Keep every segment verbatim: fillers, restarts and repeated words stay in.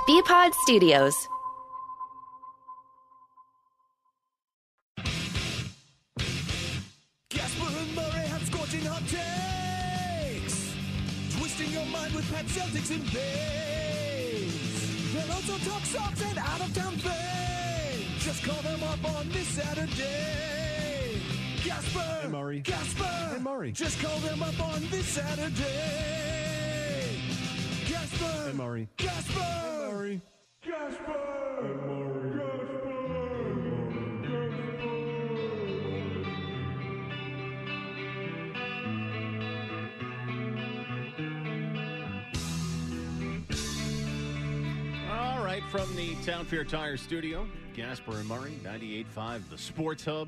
B-Pod Studios. Gasper and Murray have scorching hot takes, twisting your mind with Pat Celtics and Bays. They'll also talk socks and out-of-town fame. Just call them up on this Saturday. Gasper and Murray. Gasper and Murray. Just call them up on this Saturday. Gasper and Murray. Gasper and Murray. Gasper and Murray. All right, from the Town Fair Tire Studio, Gasper and Murray, ninety-eight point five, the Sports Hub.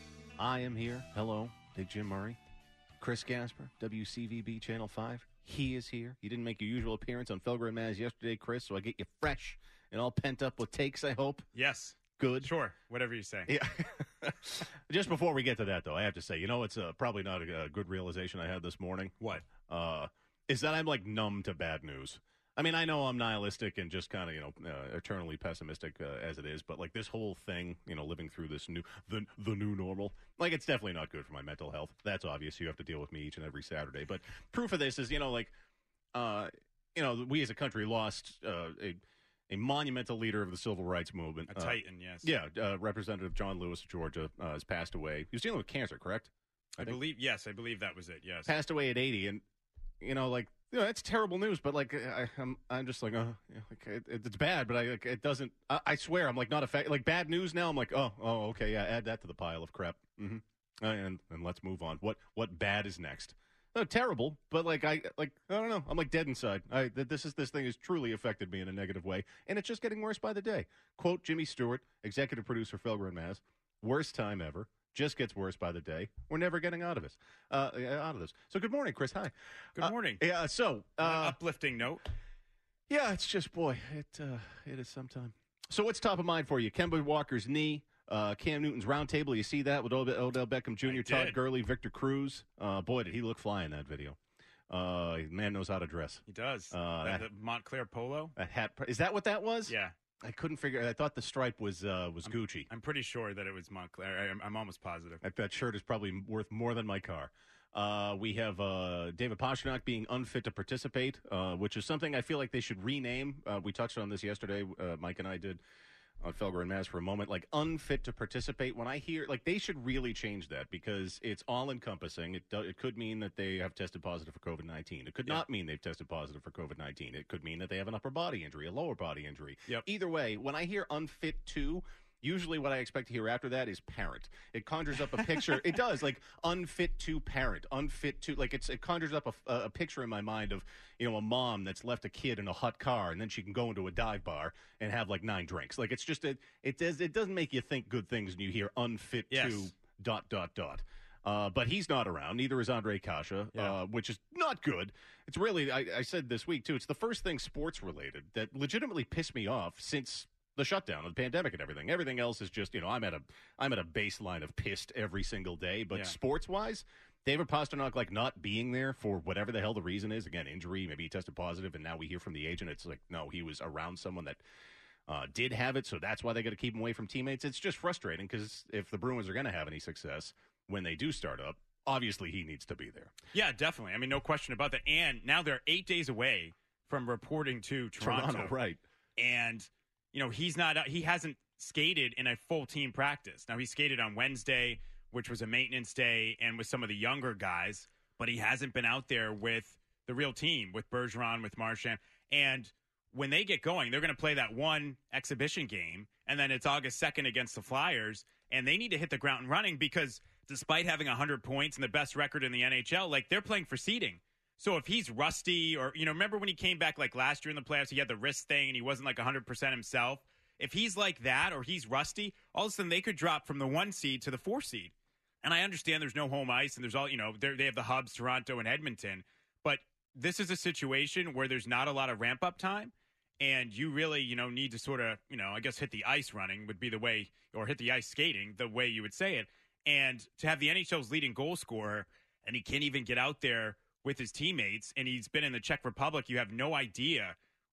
I am here. Hello, Big Jim Murray. Chris Gasper, W C V B Channel five. He is here. You didn't make your usual appearance on Felger and Maz yesterday, Chris, so I get you fresh and all pent up with takes, I hope. Yes. Good. Sure. Whatever you say. Yeah. Just before we get to that, though, I have to say, you know, it's uh, probably not a, a good realization I had this morning. What? Uh, is that I'm, like, numb to bad news. I mean, I know I'm nihilistic and just kind of, you know, uh, eternally pessimistic uh, as it is, but like this whole thing, you know, living through this new, the the new normal, like it's definitely not good for my mental health. That's obvious. You have to deal with me each and every Saturday. But proof of this is, you know, like, uh, you know, we as a country lost uh, a a monumental leader of the civil rights movement. A titan, uh, yes. Yeah, uh, Representative John Lewis of Georgia uh, has passed away. He was dealing with cancer, correct? I, I believe, yes, I believe that was it, yes. Passed away at eighty, and, you know, like, you know, that's terrible news, but like I, I'm, I'm just like, oh, yeah, like, it, it's bad, but I, like, it doesn't. I, I swear, I'm like not affected. Like bad news now, I'm like, oh, oh, okay, yeah, add that to the pile of crap, mm-hmm. uh, and and let's move on. What what bad is next? No, terrible, but like I like I don't know. I'm like dead inside. I this is this thing has truly affected me in a negative way, and it's just getting worse by the day. Quote Jimmy Stewart, executive producer, Felger and Maz. Worst time ever. Just gets worse by the day. We're never getting out of this. Uh, out of this. So good morning, Chris. Hi. Good morning. Uh, yeah. So uh, An uplifting note. Yeah, it's just boy, it uh, it is sometime. So what's top of mind for you? Kemba Walker's knee, uh, Cam Newton's roundtable. You see that with Od- Odell Beckham Junior, Todd Gurley, Victor Cruz. Uh, boy, did he look fly in that video. Uh, man knows how to dress. He does. Uh, that, that, the Montclair polo. That hat. Is that what that was? Yeah. I couldn't figure. I thought the stripe was uh, was I'm, Gucci. I'm pretty sure that it was Montclair. I'm, I'm almost positive. That, that shirt is probably worth more than my car. Uh, we have uh, David Pastrnak being unfit to participate, uh, which is something I feel like they should rename. Uh, we touched on this yesterday. Uh, Mike and I did on Felger and Maz for a moment. Like unfit to participate. When I hear like they should really change that because it's all encompassing. It do, it could mean that they have tested positive for COVID nineteen. It could yep. not mean they've tested positive for COVID nineteen. It could mean that they have an upper body injury, a lower body injury. Yep. Either way, when I hear unfit to. Usually what I expect to hear after that is parent. It conjures up a picture. It does, like unfit to parent, unfit to, like it's, it conjures up a, a picture in my mind of, you know, a mom that's left a kid in a hot car and then she can go into a dive bar and have like nine drinks. Like it's just, a, it does, it doesn't make you think good things when you hear unfit yes. to dot, dot, dot. Uh, but he's not around. Neither is Andre Kasha, yeah. uh, which is not good. It's really, I, I said this week too, it's the first thing sports related that legitimately pissed me off since the shutdown, the pandemic, and everything. Everything else is just, you know, I'm at a, I'm at a baseline of pissed every single day. But yeah. sports wise, David Pastrnak like not being there for whatever the hell the reason is. Again, injury. Maybe he tested positive, and now we hear from the agent it's like no, he was around someone that uh, did have it, so that's why they got to keep him away from teammates. It's just frustrating because if the Bruins are going to have any success when they do start up, obviously he needs to be there. Yeah, definitely. I mean, no question about that. And now they're eight days away from reporting to Toronto, Toronto right? And you know, he's not, he hasn't skated in a full team practice. Now, he skated on Wednesday, which was a maintenance day, and with some of the younger guys, but he hasn't been out there with the real team, with Bergeron, with Marchand. And when they get going, they're going to play that one exhibition game, and then it's August second against the Flyers, and they need to hit the ground running because despite having one hundred points and the best record in the N H L, like, they're playing for seeding. So if he's rusty or, you know, remember when he came back like last year in the playoffs, he had the wrist thing and he wasn't like one hundred percent himself. If he's like that or he's rusty, all of a sudden they could drop from the one seed to the four seed. And I understand there's no home ice and there's all, you know, they have the hubs, Toronto and Edmonton. But this is a situation where there's not a lot of ramp up time. And you really, you know, need to sort of, you know, I guess hit the ice running would be the way, or hit the ice skating, the way you would say it. And to have the N H L's leading goal scorer and he can't even get out there with his teammates, and he's been in the Czech Republic, you have no idea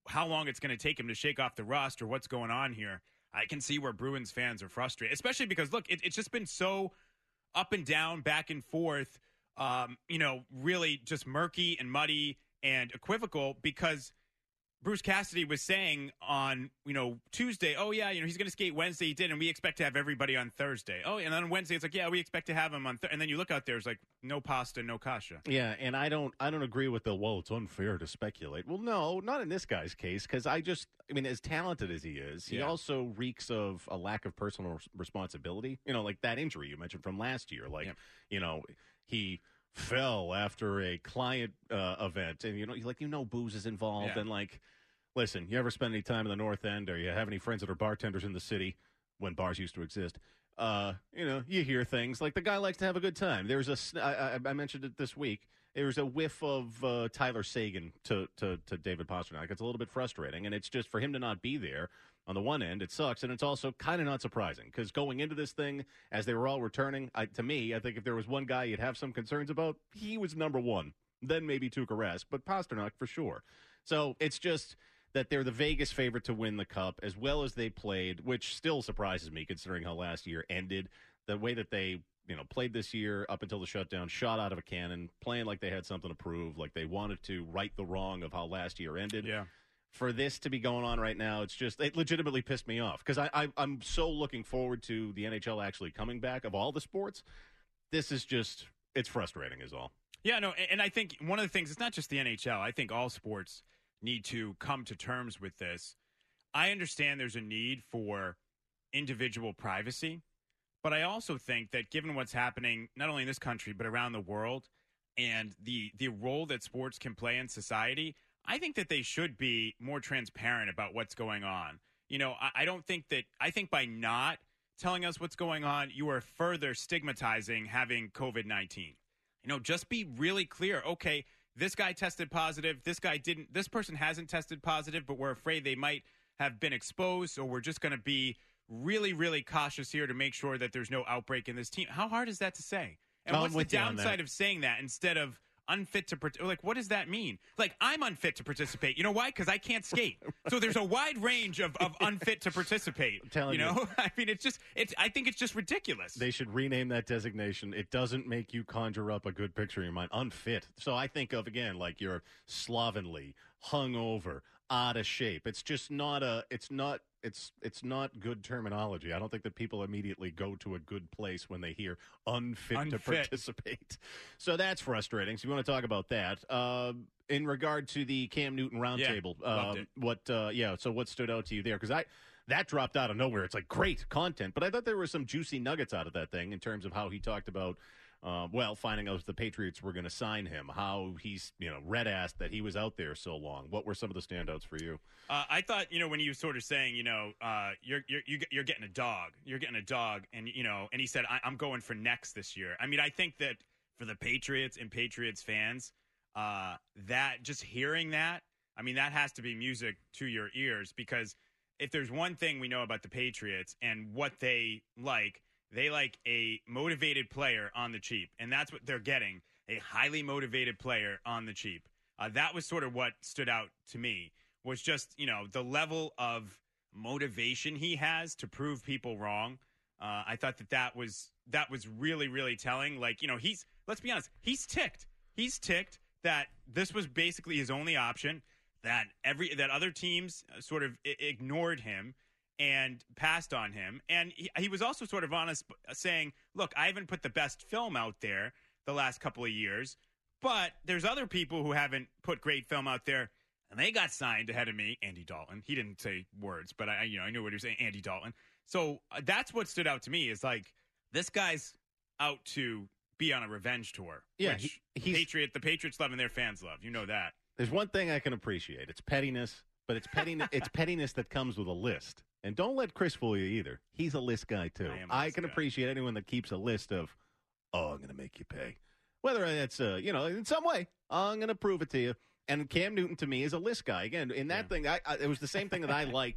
how long it's going to take him to shake off the rust or what's going on here. I can see where Bruins fans are frustrated, especially because, look, it, it's just been so up and down, back and forth, um, you know, really just murky and muddy and equivocal because Bruce Cassidy was saying on, you know, Tuesday, oh, yeah, you know, he's going to skate Wednesday. He did, and we expect to have everybody on Thursday. Oh, and then on Wednesday, it's like, yeah, we expect to have him on Thursday. And then you look out there, it's like, no pasta, no kasha. Yeah, and I don't I don't agree with the, well, it's unfair to speculate. Well, no, not in this guy's case, because I just, I mean, as talented as he is, he Yeah. also reeks of a lack of personal res- responsibility. You know, like that injury you mentioned from last year. Like, Yeah. you know, he fell after a client uh, event, and, you know, like, you know, booze is involved, Yeah. and, like, listen, you ever spend any time in the North End, or you have any friends that are bartenders in the city when bars used to exist? Uh, you know, you hear things like the guy likes to have a good time. There's a, sn- I, I, I mentioned it this week. There's a whiff of uh, Tyler Sagan to, to to David Pastrnak. It's a little bit frustrating, and it's just for him to not be there. On the one end, it sucks, and it's also kind of not surprising because going into this thing, as they were all returning, I, to me, I think if there was one guy you'd have some concerns about, he was number one. Then maybe Tuukka Rask, but Pastrnak for sure. So it's just that they're the Vegas favorite to win the Cup, as well as they played, which still surprises me considering how last year ended. The way that they, you know, played this year up until the shutdown, shot out of a cannon, playing like they had something to prove, like they wanted to right the wrong of how last year ended. Yeah. For this to be going on right now, it's just, it legitimately pissed me off because I, I, I'm so looking forward to the N H L actually coming back of all the sports. This is just, it's frustrating is all. Yeah, no, and I think one of the things, it's not just the N H L. I think all sports need to come to terms with this. I understand there's a need for individual privacy, but I also think that given what's happening, not only in this country, but around the world, and the, the role that sports can play in society, I think that they should be more transparent about what's going on. You know, I, I don't think that, I think by not telling us what's going on, you are further stigmatizing having covid nineteen. You know, just be really clear. Okay, this guy tested positive. This guy didn't. This person hasn't tested positive, but we're afraid they might have been exposed. So we're just going to be really, really cautious here to make sure that there's no outbreak in this team. How hard is that to say? And I'm what's the with you on downside that. of saying that instead of unfit to participate? Like, what does that mean? Like, I'm unfit to participate. You know why? Because I can't skate. So there's a wide range of, of unfit to participate. I'm telling you know, you. I mean, it's just, it's. I think it's just ridiculous. They should rename that designation. It doesn't make you conjure up a good picture in your mind. Unfit. So I think of, again, like you're slovenly, hungover, out of shape. It's just not a, it's not, it's it's not good terminology. I don't think that people immediately go to a good place when they hear unfit, to Unfit. participate. So that's frustrating. So you want to talk about that. Uh, in regard to the Cam Newton roundtable, Yeah, loved um, it. what, uh, yeah, so what stood out to you there? Because I, that dropped out of nowhere. It's like great content, but I thought there were some juicy nuggets out of that thing in terms of how he talked about, uh, well, finding out if the Patriots were going to sign him, how he's, you know, red-assed that he was out there so long. What were some of the standouts for you? Uh, I thought, you know, when he was sort of saying, you know, uh, you're you're you get- you're getting a dog, you're getting a dog, and you know, and he said, I- I'm going for next this year. I mean, I think that for the Patriots and Patriots fans, uh, that just hearing that, I mean, that has to be music to your ears because if there's one thing we know about the Patriots and what they like, they like a motivated player on the cheap, and that's what they're getting, a highly motivated player on the cheap. Uh, that was sort of what stood out to me, was just, you know, the level of motivation he has to prove people wrong. Uh, I thought that that was, that was really, really telling. Like, you know, he's, let's be honest, he's ticked. He's ticked that this was basically his only option, that every, that other teams uh, sort of I- ignored him and passed on him. And he, he was also sort of honest, uh, saying, look, I haven't put the best film out there the last couple of years, but there's other people who haven't put great film out there, and they got signed ahead of me. Andy Dalton. He didn't say words, but I, you know, I knew what he was saying. Andy Dalton. So uh, that's what stood out to me is like this guy's out to be on a revenge tour. Yeah, which he- he's- Patriot, the Patriots love and their fans love. You know that. There's one thing I can appreciate. It's pettiness, but it's pettiness. It's pettiness that comes with a list. And don't let Chris fool you either. He's a list guy too. I am a I list can guy. appreciate anyone that keeps a list of, oh, I'm going to make you pay. Whether it's, uh, you know, in some way, I'm going to prove it to you. And Cam Newton to me is a list guy. Again, in that Yeah. thing, I, I, it was the same thing that I liked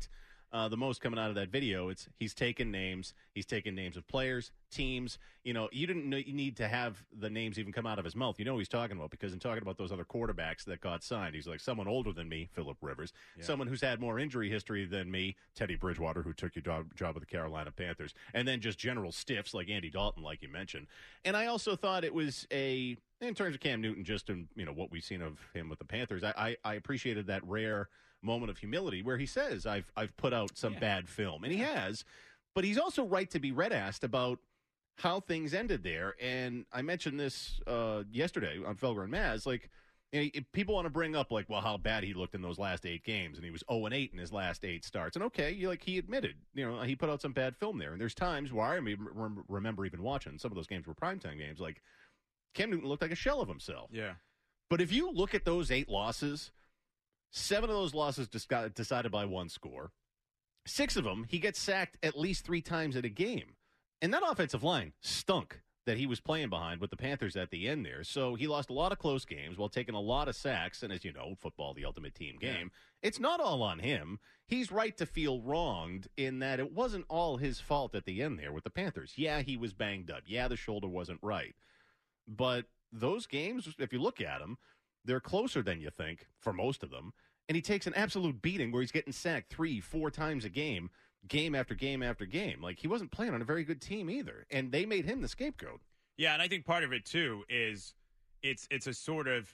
uh, the most coming out of that video. It's he's taken names. He's taken names of players, teams. You know, you didn't know, you need to have the names even come out of his mouth. You know what he's talking about because in talking about those other quarterbacks that got signed, he's like someone older than me, Phillip Rivers, yeah. someone who's had more injury history than me, Teddy Bridgewater, who took your job, job with the Carolina Panthers, and then just general stiffs like Andy Dalton, like you mentioned. And I also thought it was a, in terms of Cam Newton, just in, you know, what we've seen of him with the Panthers, I, I, I appreciated that rare moment of humility where he says, I've I've put out some yeah. bad film. And he has, but he's also right to be red-assed about how things ended there. And I mentioned this uh, yesterday on Felger and Maz, like, you know, people want to bring up, like, well, how bad he looked in those last eight games, and he was oh and eight in his last eight starts. And, okay, you, like, he admitted, you know, he put out some bad film there. And there's times where I remember even watching, some of those games were primetime games, like, Cam Newton looked like a shell of himself. Yeah. But if you look at those eight losses, seven of those losses just got decided by one score. Six of them, he gets sacked at least three times in a game. And that offensive line stunk that he was playing behind with the Panthers at the end there. So he lost a lot of close games while taking a lot of sacks. And as you know, football, the ultimate team game, yeah. it's not all on him. He's right to feel wronged in that it wasn't all his fault at the end there with the Panthers. Yeah, he was banged up. Yeah, the shoulder wasn't right. But those games, if you look at them, they're closer than you think for most of them. And he takes an absolute beating where he's getting sacked three, four times a game, game after game after game. Like, he wasn't playing on a very good team either. And they made him the scapegoat. Yeah, and I think part of it, too, is it's it's a sort of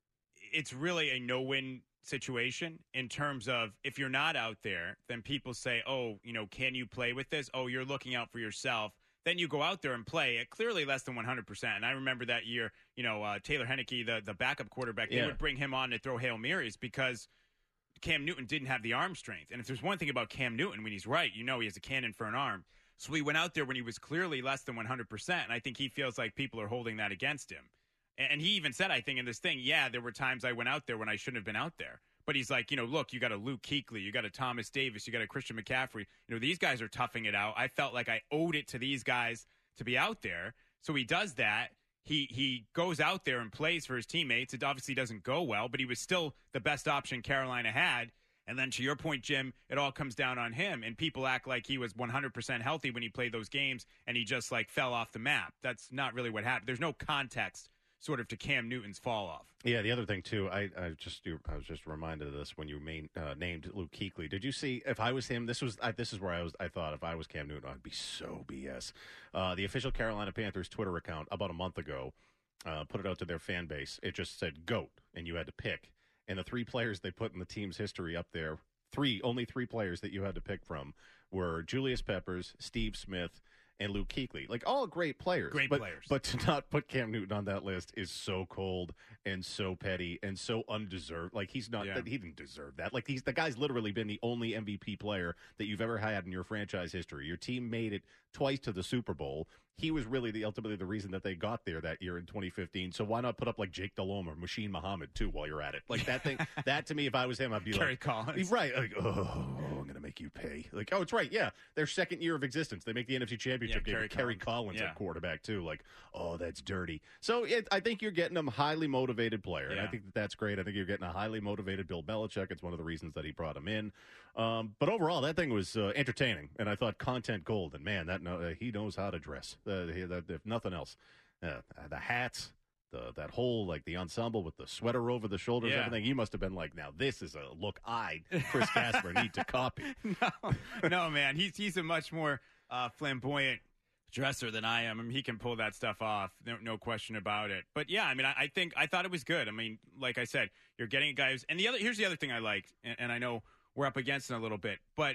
– it's really a no-win situation in terms of if you're not out there, then people say, oh, you know, can you play with this? Oh, you're looking out for yourself. Then you go out there and play at clearly less than one hundred percent. And I remember that year, you know, uh, Taylor Heineke, the, the backup quarterback, yeah. they would bring him on to throw Hail Marys because Cam Newton didn't have the arm strength. And if there's one thing about Cam Newton, when he's right, you know he has a cannon for an arm. So he went out there when he was clearly less than one hundred percent. And I think he feels like people are holding that against him. And he even said, I think, in this thing, yeah, there were times I went out there when I shouldn't have been out there. But he's like, you know, look, you got a Luke Kuechly, you got a Thomas Davis, you got a Christian McCaffrey. You know, these guys are toughing it out. I felt like I owed it to these guys to be out there. So he does that. He he goes out there and plays for his teammates. It obviously doesn't go well, but he was still the best option Carolina had. And then to your point, Jim, it all comes down on him. And people act like he was one hundred percent healthy when he played those games and he just like fell off the map. That's not really what happened. There's no context sort of to Cam Newton's fall off. Yeah, the other thing too, I, I just I was just reminded of this when you main, uh, named Luke Kuechly. Did you see? If I was him, this was I, this is where I was. I thought if I was Cam Newton, I'd be so B S. Uh, the official Carolina Panthers Twitter account about a month ago uh, put it out to their fan base. It just said GOAT, and you had to pick. And the three players they put in the team's history up there, three only three players that you had to pick from were Julius Peppers, Steve Smith, and Luke Kuechly. Like, all great players. Great but, players. But to not put Cam Newton on that list is so cold and so petty and so undeserved. Like, he's not, yeah. he didn't deserve that. Like, he's the guy's literally been the only M V P player that you've ever had in your franchise history. Your team made it twice to the Super Bowl. He was really the ultimately the reason that they got there that year in twenty fifteen. So why not put up like Jake Delhomme or Machine Muhammad too while you're at it? Like that thing, that to me, if I was him, I'd be Kerry like, Collins. Right. Like, oh, I'm going to make you pay. Like, oh, it's right. Yeah. Their second year of existence. They make the N F C Championship Yeah, game with Kerry Collins Yeah. at quarterback too. Like, oh, that's dirty. So it, I think you're getting a highly motivated player. And I Yeah. think that that's great. I think you're getting a highly motivated Bill Belichick. It's one of the reasons that he brought him in. Um, but overall, that thing was uh, entertaining. And I thought content gold. And man, that uh, he knows how to dress. Uh, he, that, if nothing else, uh, the hats, the that whole like the ensemble with the sweater over the shoulders, Yeah. everything. You must have been like, now this is a look I, Chris Casper, need to copy. no, no, man. He's he's a much more uh, flamboyant dresser than I am. I mean, he can pull that stuff off. No, no question about it. But yeah, I mean, I, I think I thought it was good. I mean, like I said, you're getting guys, and the other here's the other thing I liked, and, and I know we're up against it a little bit, but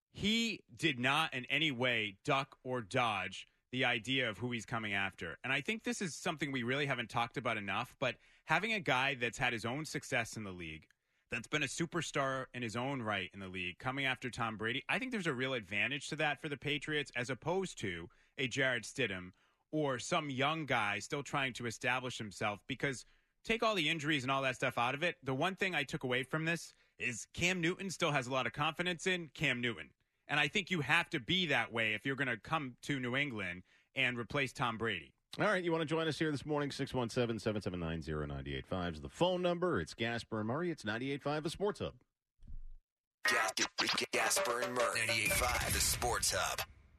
he did not in any way duck or dodge the idea of who he's coming after. And I think this is something we really haven't talked about enough, but having a guy that's had his own success in the league, that's been a superstar in his own right in the league, coming after Tom Brady, I think there's a real advantage to that for the Patriots as opposed to a Jarrett Stidham or some young guy still trying to establish himself. Because take all the injuries and all that stuff out of it, the one thing I took away from this is Cam Newton still has a lot of confidence in Cam Newton. And I think you have to be that way if you're going to come to New England and replace Tom Brady. All right, you want to join us here this morning, six one seven, seven seven nine, zero nine eight five is the phone number. It's Gasper and Murray. It's ninety-eight point five, the Sports Hub. Gasper and Murray. ninety-eight point five, the Sports Hub.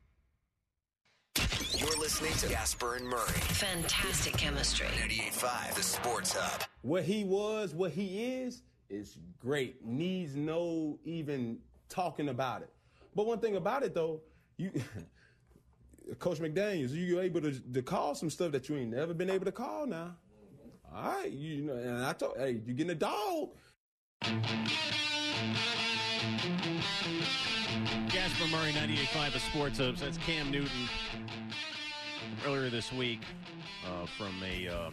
You're listening to Gasper and Murray. Fantastic chemistry. ninety-eight point five, the Sports Hub. What he was, what he is, is great. Needs no even talking about it. But one thing about it, though, you, Coach McDaniels, you're able to, to call some stuff that you ain't never been able to call now. All right, you know, and I told, hey, you're getting a dog. Gasper Murray, ninety-eight point five, the Sports Hub. That's Cam Newton earlier this week uh, from a uh,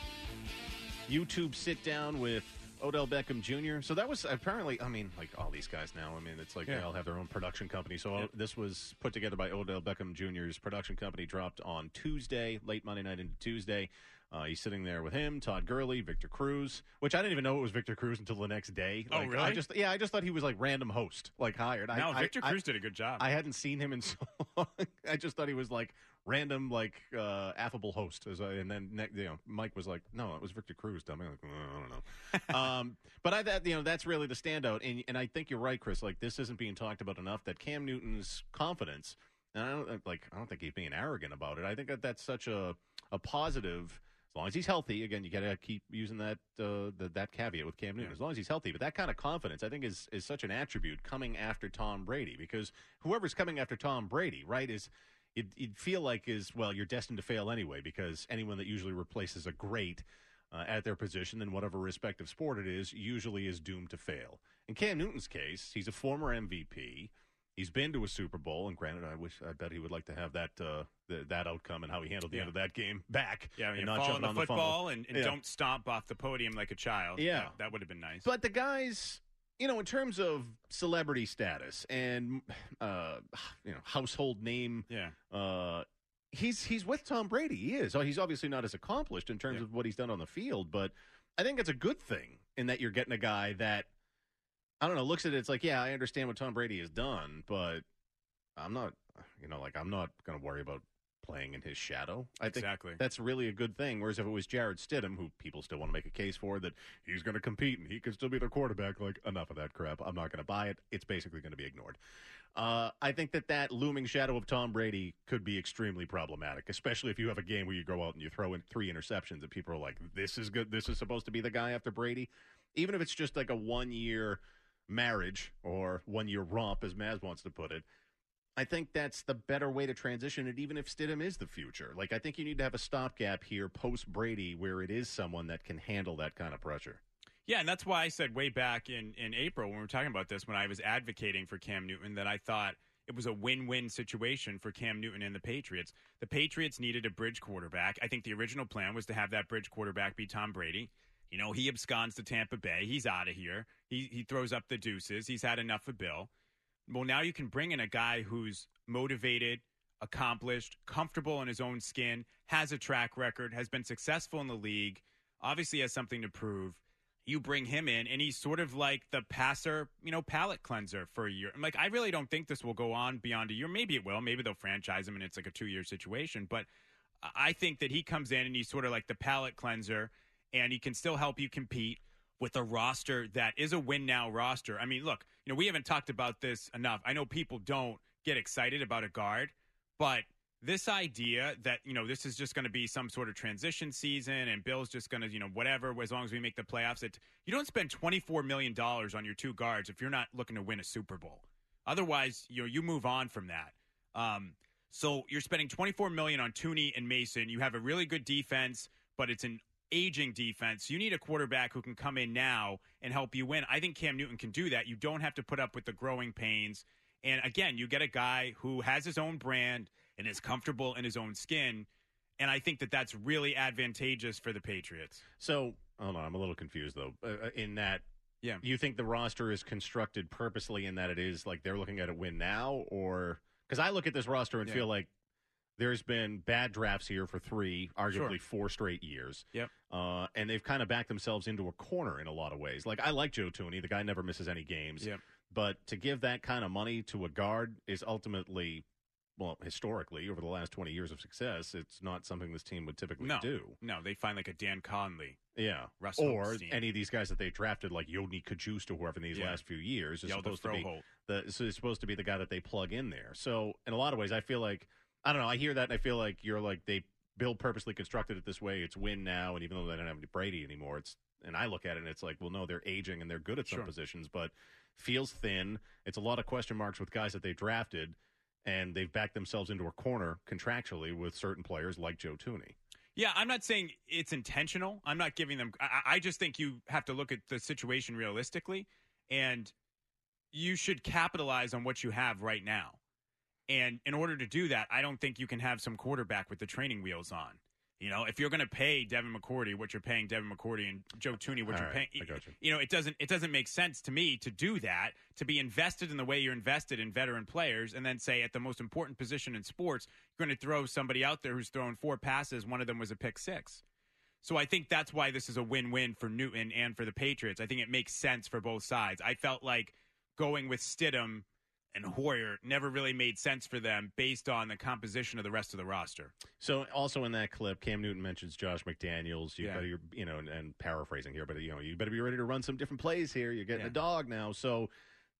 YouTube sit-down with Odell Beckham Junior So that was apparently, I mean, like all these guys now, I mean, it's like yeah. they all have their own production company. So yep. this was put together by Odell Beckham Junior's production company, dropped on Tuesday, late Monday night into Tuesday. Uh, he's sitting there with him, Todd Gurley, Victor Cruz, which I didn't even know it was Victor Cruz until the next day. Oh, like, really? I just, yeah, I just thought he was like random host, like hired. No, I, Victor I, Cruz I, did a good job. I hadn't seen him in so long. I just thought he was like random, like uh, affable host. As I, and then you know, Mike was like, "No, it was Victor Cruz." Dummy, like, well, I don't know. um, but I, that you know, that's really the standout. And and I think you're right, Chris. Like this isn't being talked about enough. That Cam Newton's confidence, and I don't like, I don't think he's being arrogant about it. I think that that's such a a positive. As long as he's healthy, again, you got to keep using that uh, the, that caveat with Cam Newton. Yeah. As long as he's healthy, but that kind of confidence, I think, is is such an attribute coming after Tom Brady, because whoever's coming after Tom Brady, right, is you'd, you'd feel like is well, you're destined to fail anyway, because anyone that usually replaces a great uh, at their position in whatever respective sport it is usually is doomed to fail. In Cam Newton's case, he's a former M V P. He's been to a Super Bowl, and granted, I wish, I bet he would like to have that uh, the, that outcome and how he handled the yeah. end of that game back. Yeah, I mean, and not fall jumping on the on football the and, and yeah. don't stomp off the podium like a child. Yeah, that, that would have been nice. But the guys, you know, in terms of celebrity status and uh, you know, household name, yeah. Uh, he's he's with Tom Brady. He is. Oh, he's obviously not as accomplished in terms yeah. of what he's done on the field, but I think it's a good thing in that you're getting a guy that I don't know looks at it. It's like, yeah, I understand what Tom Brady has done, but I'm not, you know, like I'm not going to worry about playing in his shadow. I think exactly. that's really a good thing. Whereas if it was Jarrett Stidham, who people still want to make a case for, that he's going to compete and he could still be their quarterback, like enough of that crap. I'm not going to buy it. It's basically going to be ignored. Uh, I think that that looming shadow of Tom Brady could be extremely problematic, especially if you have a game where you go out and you throw in three interceptions and people are like, this is good. This is supposed to be the guy after Brady. Even if it's just like a one-year marriage or one-year romp, as Maz wants to put it, I think that's the better way to transition it, even if Stidham is the future. Like, I think you need to have a stopgap here post-Brady where it is someone that can handle that kind of pressure. Yeah, and that's why I said way back in, in April when we were talking about this, when I was advocating for Cam Newton, that I thought it was a win-win situation for Cam Newton and the Patriots. The Patriots needed a bridge quarterback. I think the original plan was to have that bridge quarterback be Tom Brady. You know, he absconds to Tampa Bay. He's out of here. He, he throws up the deuces. He's had enough of Bill. Well, now you can bring in a guy who's motivated, accomplished, comfortable in his own skin, has a track record, has been successful in the league, obviously has something to prove. You bring him in, and he's sort of like the passer, you know, palate cleanser for a year. I'm like, I really don't think this will go on beyond a year. Maybe it will. Maybe they'll franchise him, and it's like a two-year situation. But I think that he comes in, and he's sort of like the palate cleanser, and he can still help you compete with a roster that is a win-now roster. I mean, look, you know, we haven't talked about this enough. I know people don't get excited about a guard, but this idea that, you know, this is just going to be some sort of transition season and Bill's just going to, you know, whatever, as long as we make the playoffs, it, you don't spend twenty-four million dollars on your two guards if you're not looking to win a Super Bowl. Otherwise, you know, you move on from that. Um, so you're spending twenty-four million dollars on Tooney and Mason. You have a really good defense, but it's an aging defense. You need a quarterback who can come in now and help you win. I think Cam Newton can do that. You don't have to put up with the growing pains. And again, you get a guy who has his own brand and is comfortable in his own skin. And I think that that's really advantageous for the Patriots. So, hold on, I'm a little confused, though, uh, in that yeah. you think the roster is constructed purposely in that it is like they're looking at a win now? Or because I look at this roster and yeah. feel like there's been bad drafts here for three, arguably sure. four straight years. Yep. Uh, and they've kind of backed themselves into a corner in a lot of ways. Like, I like Joe Tooney. The guy never misses any games. Yep. But to give that kind of money to a guard is ultimately well, historically, over the last twenty years of success, it's not something this team would typically No, do. no, they find like a Dan Conley. Yeah. Russ or Holstein. any of these guys that they drafted, like Yodny Kajust or whoever in these Yeah. last few years, is Yelda supposed to be Froholt. the so is supposed to be the guy that they plug in there. So in a lot of ways, I feel like I don't know. I hear that and I feel like you're like they Bill purposely constructed it this way. It's win now, and even though they don't have any Brady anymore, it's and I look at it and it's like, well, no, they're aging and they're good at some Sure. positions, but feels thin. It's a lot of question marks with guys that they drafted, and they've backed themselves into a corner contractually with certain players like Joe Thuney. Yeah, I'm not saying it's intentional. I'm not giving them. I, I just think you have to look at the situation realistically, and you should capitalize on what you have right now. And in order to do that, I don't think you can have some quarterback with the training wheels on. You know, if you're going to pay Devin McCourty what you're paying Devin McCourty and Joe Thuney what All you're right, paying, I got you. you know, it doesn't it doesn't make sense to me to do that, to be invested in the way you're invested in veteran players, and then say at the most important position in sports, you're going to throw somebody out there who's thrown four passes, one of them was a pick six. So I think that's why this is a win-win for Newton and for the Patriots. I think it makes sense for both sides. I felt like going with Stidham and Hoyer never really made sense for them based on the composition of the rest of the roster. So also in that clip, Cam Newton mentions Josh McDaniels. You Yeah. better, you're, you know, and, and paraphrasing here, but you know, you better be ready to run some different plays here. You're getting Yeah. a dog now. So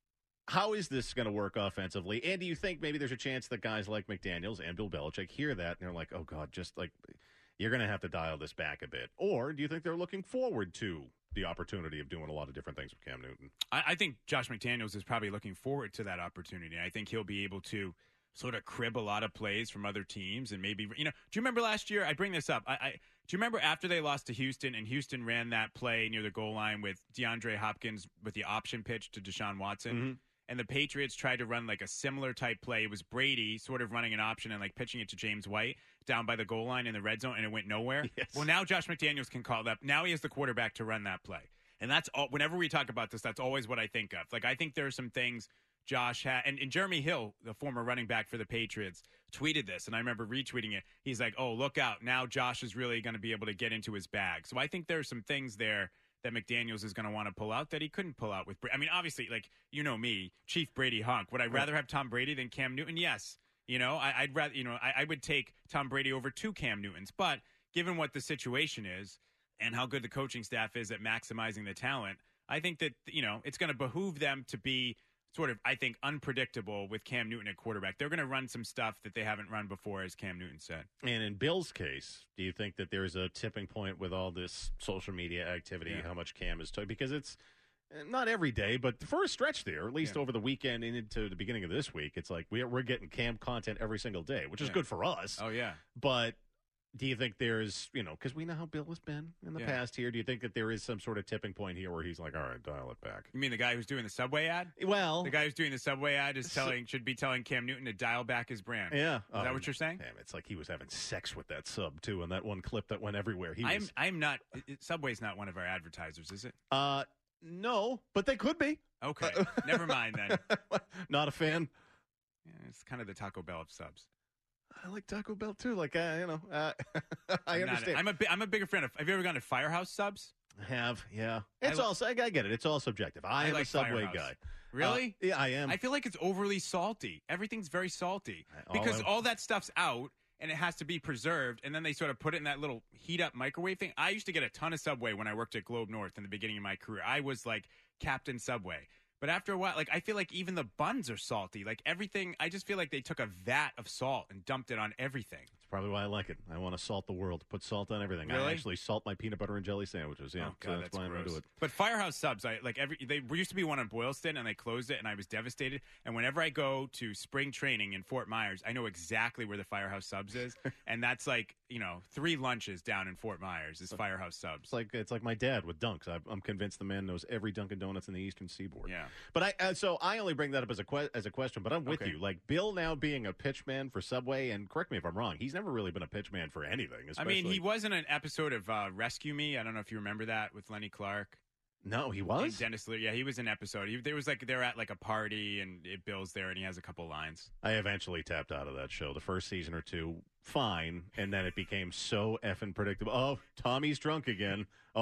how is this going to work offensively? And do you think maybe there's a chance that guys like McDaniels and Bill Belichick hear that and they're like, oh God, just like you're going to have to dial this back a bit? Or do you think they're looking forward to the opportunity of doing a lot of different things with Cam Newton? I, I think Josh McDaniels is probably looking forward to that opportunity. I think he'll be able to sort of crib a lot of plays from other teams and maybe, you know, do you remember last year? I bring this up. I, I do you remember after they lost to Houston and Houston ran that play near the goal line with DeAndre Hopkins with the option pitch to Deshaun Watson? Mm-hmm. And the Patriots tried to run like a similar type play. It was Brady sort of running an option and like pitching it to James White down by the goal line in the red zone, and it went nowhere. Yes. Well, now Josh McDaniels can call that. Now he has the quarterback to run that play. And that's all, whenever we talk about this, that's always what I think of. Like, I think there are some things Josh had, and, and Jeremy Hill, the former running back for the Patriots, tweeted this, and I remember retweeting it. He's like, oh, look out. Now Josh is really going to be able to get into his bag. So I think there are some things there that McDaniels is going to want to pull out that he couldn't pull out with Brady. I mean, obviously, like, you know me, Chief Brady hunk. Would I rather have Tom Brady than Cam Newton? Yes. You know, I, I'd rather, you know, I, I would take Tom Brady over two Cam Newtons. But given what the situation is and how good the coaching staff is at maximizing the talent, I think that, you know, it's going to behoove them to be sort of, I think, unpredictable with Cam Newton at quarterback. They're going to run some stuff that they haven't run before, as Cam Newton said. And in Bill's case, do you think that there's a tipping point with all this social media activity, Yeah. how much Cam is took? Because it's not every day, but for a stretch there, at least Yeah. over the weekend and into the beginning of this week, it's like we're, we're getting Cam content every single day, which is Yeah. good for us. Oh, yeah. But do you think there's, you know, because we know how Bill has been in the Yeah. past here, do you think that there is some sort of tipping point here where he's like, all right, dial it back? You mean the guy who's doing the Subway ad? Well, The guy who's doing the Subway ad is So- telling should be telling Cam Newton to dial back his brand. yeah. Is that what you're saying? Damn, it's like he was having sex with that sub, too, in that one clip that went everywhere. He I'm was, I'm not. it- Subway's not one of our advertisers, is it? uh, no, but they could be. Okay, never mind then. Not a fan. Yeah, it's kind of the Taco Bell of subs. I like Taco Bell too. Like uh, you know, uh, I I'm not- understand. I'm a bi- I'm a bigger fan of. Have you ever gone to Firehouse subs? I have, yeah. It's I li- also I get it. It's all subjective. I, I am like a Subway Firehouse. guy. Really? Uh, yeah, I am. I feel like it's overly salty. Everything's very salty all because I- all that stuff's out and it has to be preserved, and then they sort of put it in that little heat up microwave thing. I used to get a ton of Subway when I worked at Globe North in the beginning of my career. I was like Captain Subway. But after a while, like I feel like even the buns are salty. Like everything, I just feel like they took a vat of salt and dumped it on everything. It's probably why I like it. I want to salt the world. Put salt on everything. I Really? actually salt my peanut butter and jelly sandwiches. Yeah, Oh, so God, that's, why I'm gross. into it. But Firehouse subs, I like every. They used to be one on Boylston, and they closed it, and I was devastated. And whenever I go to spring training in Fort Myers, I know exactly where the Firehouse subs is, and that's like you know three lunches down in Fort Myers is Firehouse subs. It's like it's like my dad with Dunks. I, I'm convinced the man knows every Dunkin' Donuts in the Eastern Seaboard. Yeah. But I uh, so I only bring that up as a que- as a question. But I'm with Okay. you. Like Bill now being a pitchman for Subway, and correct me if I'm wrong. He's never really been a pitchman for anything. I Especially, mean, he was in an episode of uh, Rescue Me. I don't know if you remember that with Lenny Clark. no, he And was. Dennis Leary. Yeah, he was in an episode. He, there was like they're at like a party and it Bill's there and he has a couple lines. I eventually tapped out of that show. The first season or two, fine, and then it became so effing predictable. Oh, Tommy's drunk again. Oh,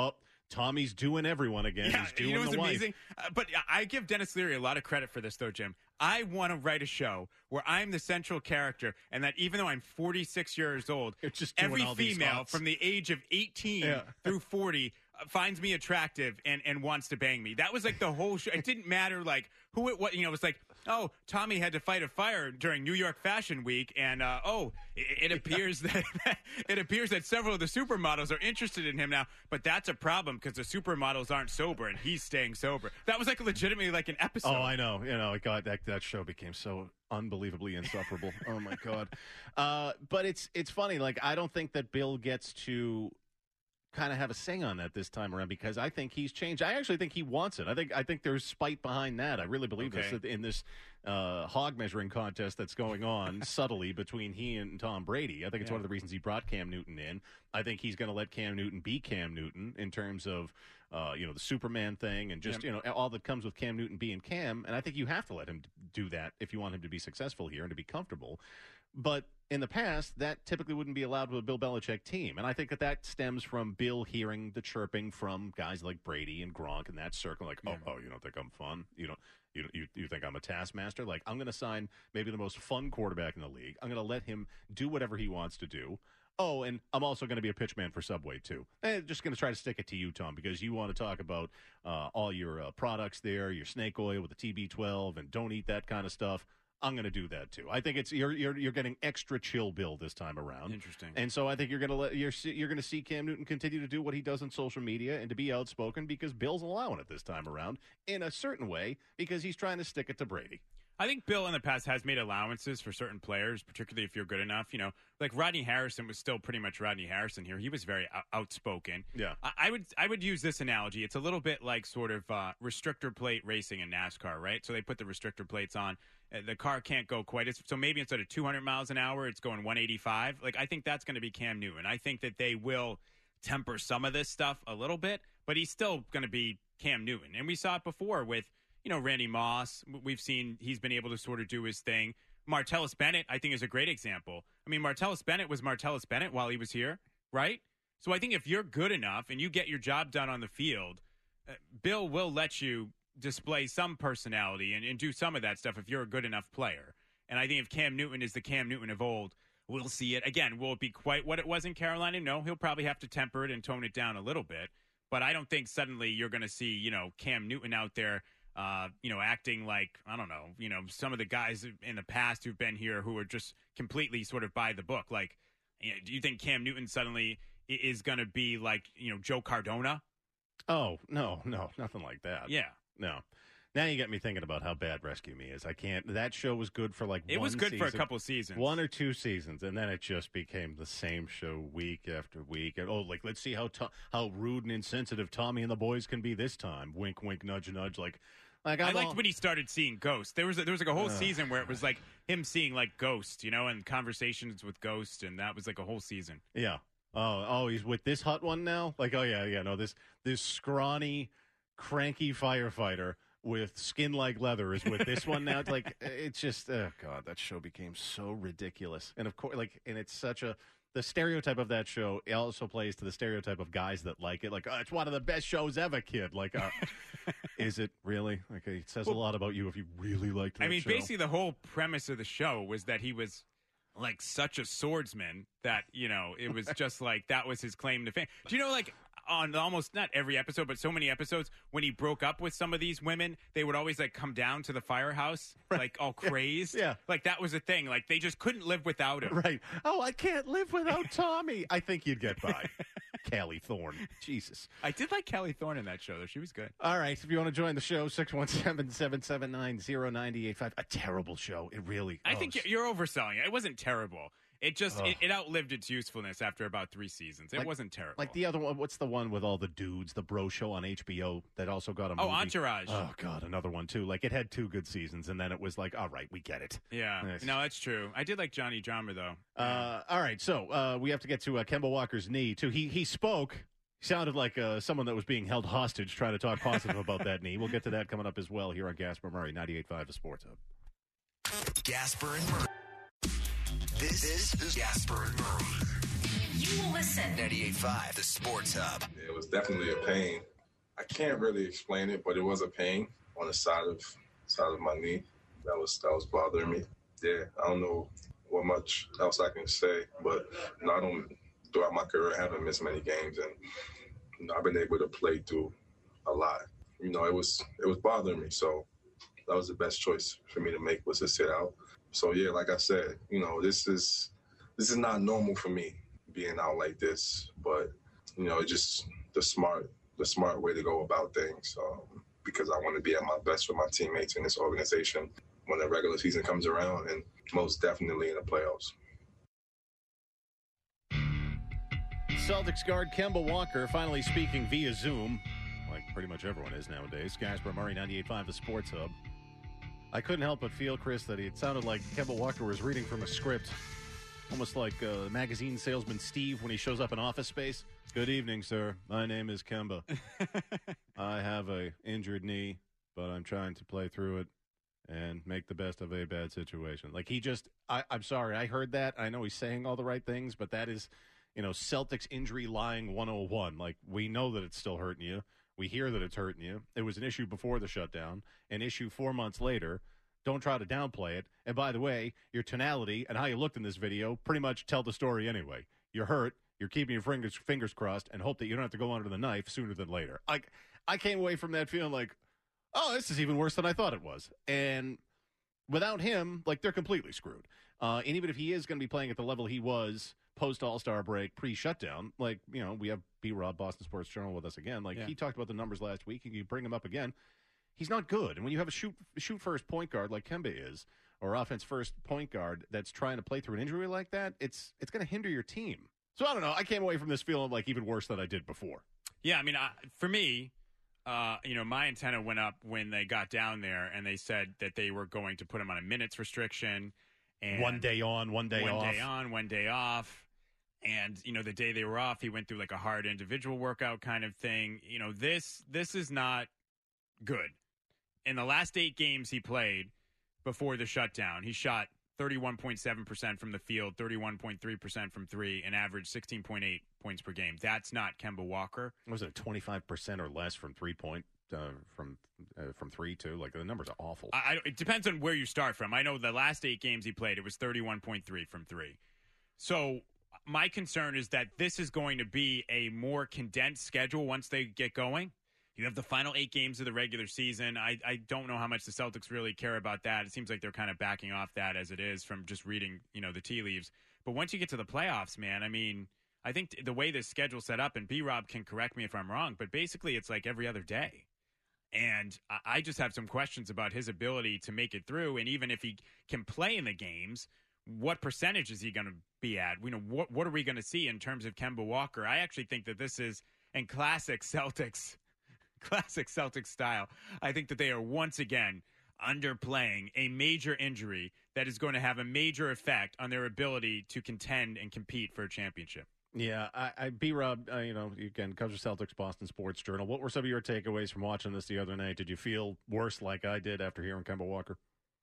Tommy's doing everyone again. Yeah, He's doing you know what's the wife. amazing? Uh, but I give Dennis Leary a lot of credit for this, though, Jim. I want to write a show where I'm the central character, and that even though I'm forty-six years old, You're just doing every all these female thoughts. from the age of eighteen Yeah. through forty uh, finds me attractive and, and wants to bang me. That was like the whole show. It didn't matter like who it was. You know, it was like, oh, Tommy had to fight a fire during New York Fashion Week, and uh, oh, it, it appears that it appears that several of the supermodels are interested in him now. But that's a problem because the supermodels aren't sober, and he's staying sober. That was like legitimately like an episode. Oh, I know. You know, God, that that show became so unbelievably insufferable. Oh my God. Uh, but it's it's funny. Like, I don't think that Bill gets to kind of have a say on that this time around because I think he's changed. I actually think he wants it. I think I think there's spite behind that. I really believe Okay. this in this uh, hog measuring contest that's going on subtly between he and Tom Brady. I think it's Yeah. one of the reasons he brought Cam Newton in. I think he's going to let Cam Newton be Cam Newton in terms of uh, you know, the Superman thing and just Yep. you know all that comes with Cam Newton being Cam. And I think you have to let him do that if you want him to be successful here and to be comfortable. But in the past, that typically wouldn't be allowed with a Bill Belichick team. And I think that that stems from Bill hearing the chirping from guys like Brady and Gronk and that circle. Like, oh, oh, you don't think I'm fun? You don't, you don't, you, you think I'm a taskmaster? Like, I'm going to sign maybe the most fun quarterback in the league. I'm going to let him do whatever he wants to do. Oh, and I'm also going to be a pitchman for Subway, too. And just going to try to stick it to you, Tom, because you want to talk about uh, all your uh, products there, your snake oil with the T B twelve, and don't eat that kind of stuff. I'm going to do that too. I think it's you're you're you're getting extra chill, Bill, this time around. Interesting. And so I think you're going to let you're see- you're going to see Cam Newton continue to do what he does on social media and to be outspoken because Bill's allowing it this time around in a certain way because he's trying to stick it to Brady. I think Bill in the past has made allowances for certain players, particularly if you're good enough. You know, like Rodney Harrison was still pretty much Rodney Harrison here. He was very out- outspoken. Yeah. I-, I would I would use this analogy. It's a little bit like sort of uh, restrictor plate racing in NASCAR, right? So they put the restrictor plates on. Uh, the car can't go quite as so maybe instead of two hundred miles an hour, it's going one eighty-five. Like I think that's going to be Cam Newton. I think that they will temper some of this stuff a little bit, but he's still going to be Cam Newton. And we saw it before with you know, Randy Moss. We've seen he's been able to sort of do his thing. Martellus Bennett, I think, is a great example. I mean, Martellus Bennett was Martellus Bennett while he was here, right? So I think if you're good enough and you get your job done on the field, uh, Bill will let you display some personality and, and do some of that stuff if you're a good enough player. And I think if Cam Newton is the Cam Newton of old, we'll see it. Again, will it be quite what it was in Carolina? No, he'll probably have to temper it and tone it down a little bit. But I don't think suddenly you're going to see, you know, Cam Newton out there Uh, you know, acting like, I don't know, you know, some of the guys in the past who've been here who are just completely sort of by the book. Like, you know, do you think Cam Newton suddenly i- is going to be like, you know, Joe Cardona? Oh, no, no, nothing like that. Yeah. No. Now you get me thinking about how bad Rescue Me is. I can't. That show was good for like It one was good for a season, couple seasons. one or two seasons, and then it just became the same show week after week. And, oh, like let's see how to- how rude and insensitive Tommy and the boys can be this time. Wink, wink, nudge, nudge. Like, like I I'm liked all- when he started seeing ghosts. There was a, there was like a whole season where it was like him seeing like ghosts, you know, and conversations with ghosts, and that was like a whole season. Yeah. Oh, oh, he's with this hot one now. Like, oh yeah, yeah. No, this this scrawny, cranky firefighter with skin like leather is with this one now. It's like it's just, oh god, that show became so ridiculous. And of course, like, and it's such a the stereotype of that show. It also plays to the stereotype of guys that like it. Like, oh, it's one of the best shows ever, kid. Like, uh, is it really? Like, it says a lot about you if you really liked that I mean, show. basically the whole premise of the show was that he was like such a swordsman that, you know, it was just like that was his claim to fame. Do you know, like, on almost not every episode, but so many episodes, when he broke up with some of these women, they would always like come down to the firehouse, like all crazed. Yeah. Like that was a thing. Like they just couldn't live without him. Right. Oh, I can't live without Tommy. I think you'd get by. Callie Thorne. Jesus. I did like Kelly Thorne in that show, though. She was good. All right. If you want to join the show, six one seven, seven seven nine, zero nine eight five. A terrible show. It really I oh, think you're overselling it. It wasn't terrible. It just it, it outlived its usefulness after about three seasons. It Like- wasn't terrible. Like the other one, what's the one with all the dudes, the bro show on H B O that also got a movie? Oh, Entourage. Oh, God, another one, too. Like, it had two good seasons, and then it was like, all right, we get it. yeah. Nice. No, that's true. I did like Johnny Drama, though. Uh, all right, so uh, we have to get to uh, Kemba Walker's knee, too. He, he spoke. Sounded like uh, someone that was being held hostage trying to talk positive about that knee. We'll get to that coming up as well here on Gasper Murray, ninety-eight point five, the Sports Hub. Gasper and Murray. This, this is Gasper and Murray. you will listen. ninety-eight point five, the Sports Hub. It was definitely a pain. I can't really explain it, but it was a pain on the side of side of my knee. That was that was bothering me. Yeah, I don't know what much else I can say, but you know, I don't throughout my career I haven't missed many games, and you know, I've been able to play through a lot. You know, it was it was bothering me, so that was the best choice for me to make was to sit out. So yeah, like I said, you know, this is this is not normal for me being out like this, but you know, it's just the smart the smart way to go about things um, because I want to be at my best with my teammates in this organization when the regular season comes around, and most definitely in the playoffs. Celtics guard Kemba Walker finally speaking via Zoom, like pretty much everyone is nowadays. Gasper Murray, ninety-eight point five, the Sports Hub. I couldn't help but feel, Chris, that it sounded like Kemba Walker was reading from a script, almost like uh, magazine salesman Steve when he shows up in Office Space. Good evening, sir. My name is Kemba. I have a injured knee, but I'm trying to play through it and make the best of a bad situation. Like he just, I, I'm sorry, I heard that. I know he's saying all the right things, but that is, you know, Celtics injury lying one oh one. Like, we know that it's still hurting you. We hear that it's hurting you. It was an issue before the shutdown, an issue four months later. Don't try to downplay it. And by the way, your tonality and how you looked in this video pretty much tell the story anyway. You're hurt. You're keeping your fingers, fingers crossed and hope that you don't have to go under the knife sooner than later. I, I came away from that feeling like, oh, this is even worse than I thought it was. And without him, like, they're completely screwed. Uh, and even if he is going to be playing at the level he was post-All-Star break, pre-shutdown, like, you know, we have B-Rob, Boston Sports Journal, with us again. Like, yeah. He talked about the numbers last week, and you bring him up again. He's not good. And when you have a shoot shoot first point guard like Kemba is, or offense first point guard that's trying to play through an injury like that, it's it's going to hinder your team. So I don't know. I came away from this feeling like even worse than I did before. Yeah, I mean, I, for me, uh, you know, my antenna went up when they got down there and they said that they were going to put him on a minutes restriction. And one day on, one day one off. One day on, one day off. And, you know, the day they were off, he went through like a hard individual workout kind of thing. You know, this this is not good. In the last eight games he played before the shutdown, he shot thirty-one point seven percent from the field, thirty-one point three percent from three, and averaged sixteen point eight points per game. That's not Kemba Walker. Was it twenty-five percent or less from three-point, uh, from uh, from three, too? Like, the numbers are awful. I, I, it depends on where you start from. I know the last eight games he played, it was thirty-one point three from three. So my concern is that this is going to be a more condensed schedule once they get going. You have the final eight games of the regular season. I, I don't know how much the Celtics really care about that. It seems like they're kind of backing off that as it is from just reading, you know, the tea leaves. But once you get to the playoffs, man, I mean, I think the way this schedule's set up, and B-Rob can correct me if I'm wrong, but basically it's like every other day. And I just have some questions about his ability to make it through. And even if he can play in the games, what percentage is he going to be at? You know, what, what are we going to see in terms of Kemba Walker? I actually think that this is in classic Celtics Classic Celtics style. I think that they are once again underplaying a major injury that is going to have a major effect on their ability to contend and compete for a championship. Yeah, I, I B-Rob, uh, you know, again, covers Celtics, Boston Sports Journal. What were some of your takeaways from watching this the other night? Did you feel worse like I did after hearing Kemba Walker?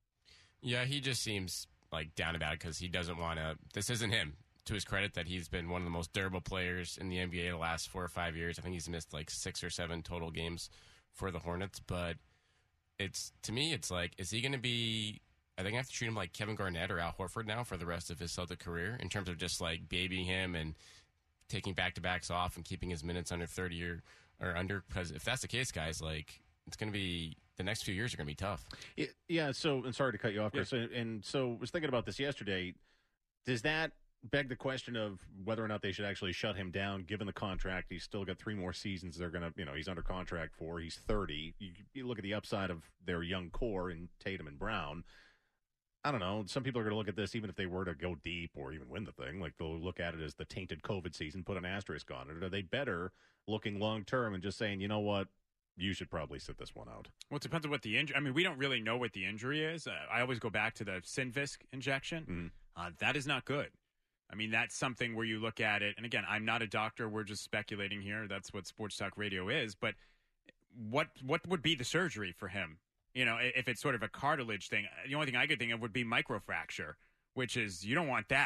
Yeah, he just seems like down about it because he doesn't want to. This isn't him. To his credit, that he's been one of the most durable players in the N B A the last four or five years. I think he's missed like six or seven total games for the Hornets. But it's to me, it's like, is he going to be? Are they going to have to treat him like Kevin Garnett or Al Horford now for the rest of his Celtic career in terms of just like babying him and taking back to backs off and keeping his minutes under thirty or or under? Because if that's the case, guys, like it's going to be the next few years are going to be tough. Yeah. So, and sorry to cut you off, Chris. Yeah. And so, I was thinking about this yesterday. Does that beg the question of whether or not they should actually shut him down, given the contract? He's still got three more seasons they're going to, you know, he's under contract for. He's thirty. You, you look at the upside of their young core in Tatum and Brown. I don't know. Some people are going to look at this, even if they were to go deep or even win the thing, like they'll look at it as the tainted COVID season, put an asterisk on it. Are they better looking long-term and just saying, you know what, you should probably sit this one out? Well, it depends on what the injury, I mean, we don't really know what the injury is. Uh, I always go back to the Synvisc injection. Mm-hmm. Uh, that is not good. I mean, that's something where you look at it, and again, I'm not a doctor. We're just speculating here. That's what Sports Talk Radio is. But what what would be the surgery for him? You know, if it's sort of a cartilage thing, the only thing I could think of would be microfracture, which is, you don't want that.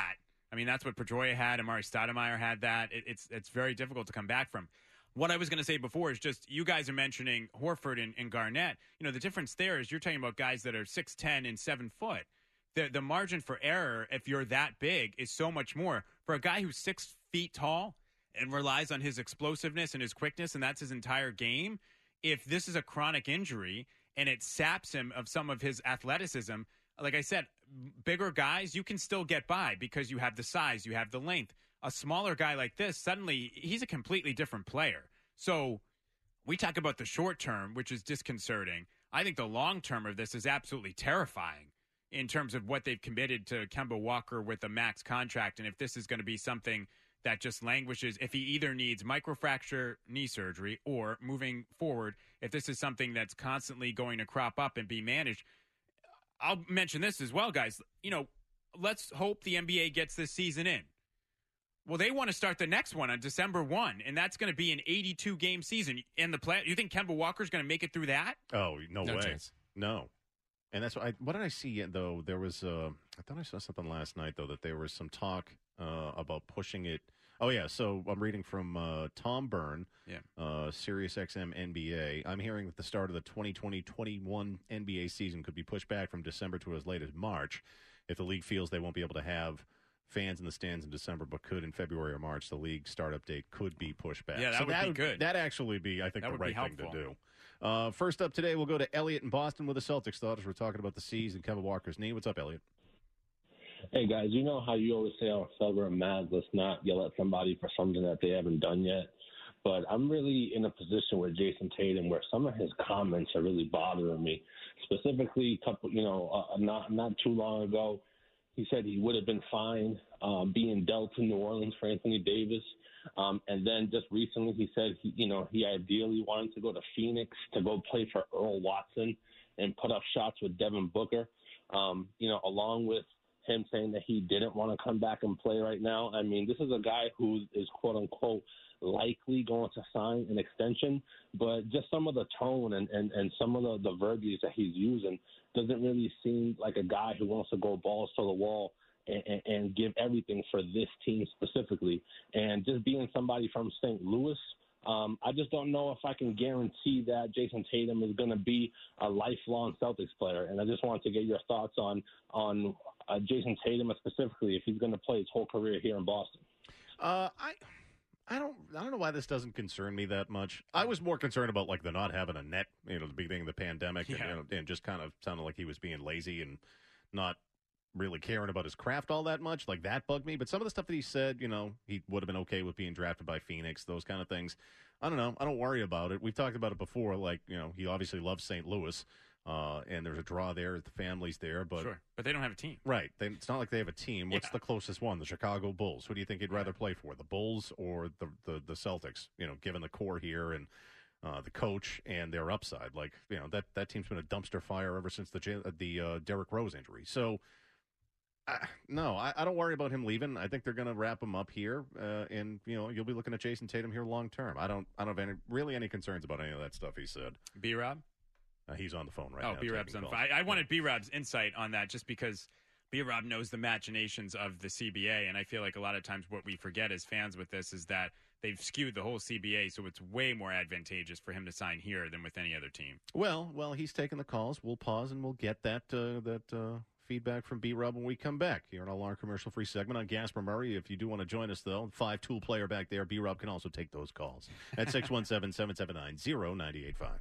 I mean, that's what Pedroia had. Amari Stoudemire had that. It, it's it's very difficult to come back from. What I was going to say before is just you guys are mentioning Horford and, and Garnett. You know, the difference there is you're talking about guys that are six ten and seven foot. The, the margin for error, if you're that big, is so much more. For a guy who's six feet tall and relies on his explosiveness and his quickness, and that's his entire game, if this is a chronic injury and it saps him of some of his athleticism, like I said, bigger guys, you can still get by because you have the size, you have the length. A smaller guy like this, suddenly he's a completely different player. So we talk about the short term, which is disconcerting. I think the long term of this is absolutely terrifying in terms of what they've committed to Kemba Walker with a max contract. And if this is going to be something that just languishes, if he either needs microfracture knee surgery or moving forward, if this is something that's constantly going to crop up and be managed. I'll mention this as well, guys. You know, let's hope the N B A gets this season in. Well, they want to start the next one on December first, and that's going to be an eighty-two game season. And the play, you think Kemba Walker's going to make it through that? Oh, no, No way. chance. No. And that's what I, what did I see, though? There was, uh, I thought I saw something last night, though, that there was some talk uh, about pushing it. Oh, yeah. So I'm reading from uh, Tom Byrne, Yeah. uh, Sirius X M N B A. I'm hearing that the start of the twenty twenty twenty-one N B A season could be pushed back from December to as late as March if the league feels they won't be able to have fans in the stands in December, but could in February or March. The league startup date could be pushed back. Yeah, that so would that be good. That actually be, I think, That the would be right thing to helpful. do. Uh, first up today, we'll go to Elliot in Boston with the Celtics thoughts. We're talking about the C's and Kemba Walker's knee. What's up, Elliot? Hey, guys, you know how you always say on Felger and Mad, let's not yell at somebody for something that they haven't done yet. But I'm really in a position with Jason Tatum where some of his comments are really bothering me. Specifically, a couple, you know, uh, not not too long ago, he said he would have been fine um, being dealt to New Orleans for Anthony Davis. Um, and then just recently he said, he, you know, he ideally wanted to go to Phoenix to go play for Earl Watson and put up shots with Devin Booker, um, you know, along with him saying that he didn't want to come back and play right now. I mean, this is a guy who is, quote unquote, likely going to sign an extension, but just some of the tone and, and, and some of the, the verbiage that he's using doesn't really seem like a guy who wants to go balls to the wall and, and, and give everything for this team specifically. And just being somebody from Saint Louis, um, I just don't know if I can guarantee that Jason Tatum is going to be a lifelong Celtics player. And I just wanted to get your thoughts on on uh, Jason Tatum specifically, if he's going to play his whole career here in Boston. Uh, I. I don't. I don't know why this doesn't concern me that much. I was more concerned about like the not having a net, you know, the beginning of the pandemic, and, Yeah. you know, and just kind of sounded like he was being lazy and not really caring about his craft all that much. Like that bugged me. But some of the stuff that he said, you know, he would have been okay with being drafted by Phoenix, those kind of things. I don't know. I don't worry about it. We've talked about it before. Like, you know, he obviously loves Saint Louis, uh, and there's a draw there. The family's there, but Sure. But they don't have a team. right. They, it's not like they have a team. What's Yeah. the closest one? The Chicago Bulls. Who do you think he'd rather play for? The Bulls or the the, the Celtics? You know, given the core here and uh, the coach and their upside, like you know that, that team's been a dumpster fire ever since the J- the uh, Derrick Rose injury. So, I, no, I, I don't worry about him leaving. I think they're going to wrap him up here, uh, and you know you'll be looking at Jason Tatum here long term. I don't I don't have any really any concerns about any of that stuff he said. B Rob? Uh, he's on the phone right Oh, now. B Rob's taking on. calls. I, I wanted B Rob's insight on that just because B Rob knows the machinations of the C B A, and I feel like a lot of times what we forget as fans with this is that they've skewed the whole C B A, so it's way more advantageous for him to sign here than with any other team. Well, well, he's taking the calls. We'll pause and we'll get that uh, that uh, feedback from B-Rob when we come back here in our long commercial-free segment on Gasper Murray. If you do want to join us, though, five-tool player back there, B-Rob can also take those calls at six one seven, seven seven nine, zero nine eight five.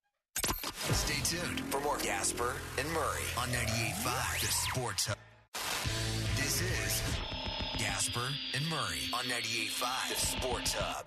Stay tuned for more Gasper and Murray on ninety-eight point five, the Sports Hub. This is Gasper and Murray on ninety-eight point five, the Sports Hub.